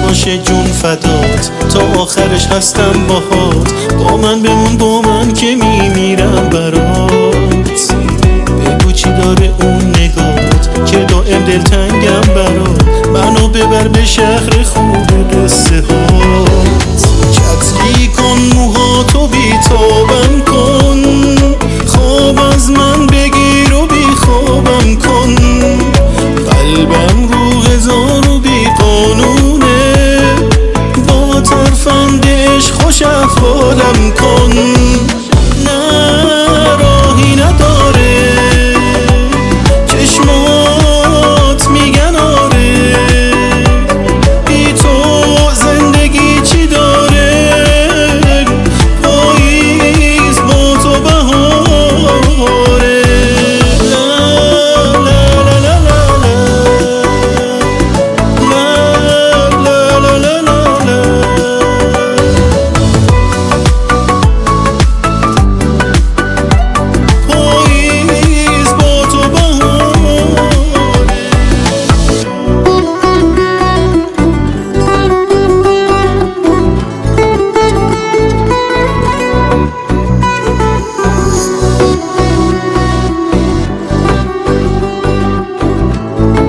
باشه جون فدات، تا آخرش هستم باهات. با من بمون با من که میمیرم برات. بگو چی داره اون نگات که دائم دلتنگم برات. منو ببر به شهر خوب قصه هات. چتری کن موهاتو بیتابم کن، خواب از من بگیر و بی خوابم کن. قلبم رو هزار و بی قانونه، با ترفند عشق خوش احوالم کن. نه راهی نداره، چشمات میگن آره، بی تو زندگی چی داره. پاییز با تو بهاره.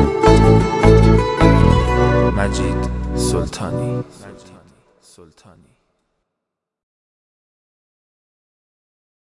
مجید سلطانی